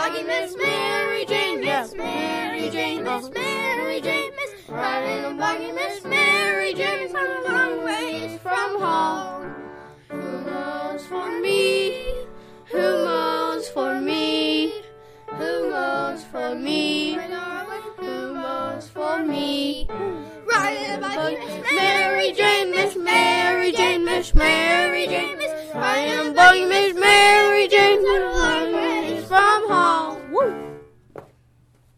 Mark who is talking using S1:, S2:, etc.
S1: buggy, Miss Mary Jane, Miss Mary Jane, Miss Mary Jane, Miss. Riding a buggy, Miss Mary Jane, from a long ways from home. Who mows for me? Who mows for me? Who mows for me? My darling, who mows for me? Riding a buggy, Miss Mary Jane, Miss Mary Jane, Miss Mary Jane, Miss. Riding